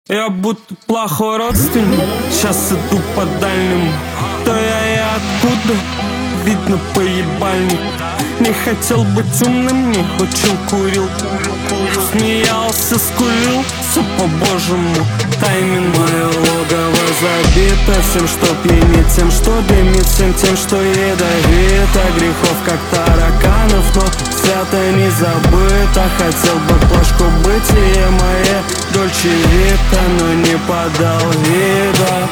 Я будто плохой родственник, сейчас иду по дальним. Кто я и откуда, видно по ебальнику. Не хотел быть умным, не учил, курил. Смеялся, скулил, все по-божьему. Тайминг. Мое логово забито всем, что пьянит, тем, что дымит, всем тем, что ядовито. Грехов как тараканов, но свято не забыто. Хотел бы плашку бытие мое Дольче Вита, но не подал вида.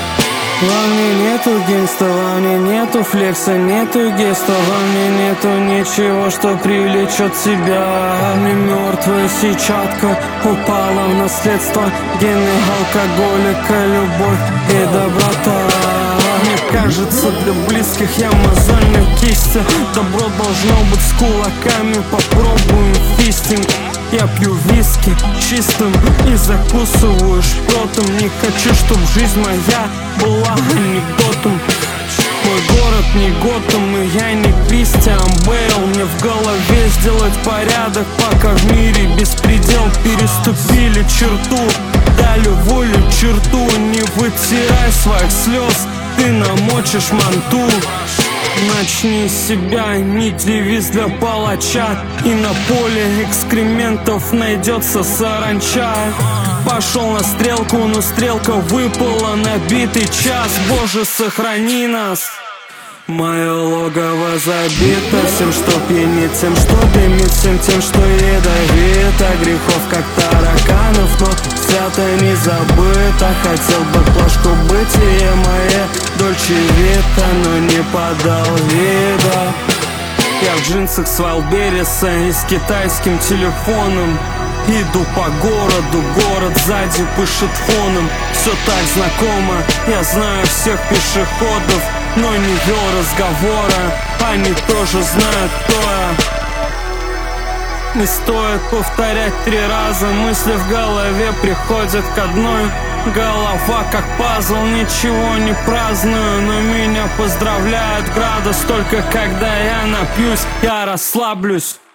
Во мне нету гейнста, во мне нету флекса, нету геста, во мне нету ничего, что привлечет себя. Не мертвая сетчатка упала в наследство, гены алкоголика, любовь и доброта. Мне кажется, для близких я мозольная кисть. Добро должно быть с кулаками, попробуем фистинг. Я пью виски чистым и закусываю шпротом. Не хочу, чтоб жизнь моя была анекдотом. Мой город не Готэм, и я не Кристиан Бейл. Мне в голове сделать порядок, пока в мире беспредел. Переступили черту, дали волю черту. Не вытирай своих слез, ты намочишь манту. Начни с себя, не девиз для палача. И на поле экскрементов найдется саранча. Пошел на стрелку, но стрелка выпала на битый час. Боже, сохрани нас. Мое логово забито всем, что пьянит, тем, что дымит, всем тем, что ядовито. Грехов как тараканов, но свято не забыто. Хотел бы плашку бытие мое Дольче Вита, но не подал вида. Я в джинсах с Вайлдберриса и с китайским телефоном. Иду по городу, город сзади пышет фоном. Все так знакомо, я знаю всех пешеходов, но не вел разговора, они тоже знают, кто я. Не стоит повторять 3 раза, мысли в голове приходят к одной. Голова как пазл, ничего не праздную, но меня поздравляют градус. Только когда я напьюсь, я расслаблюсь.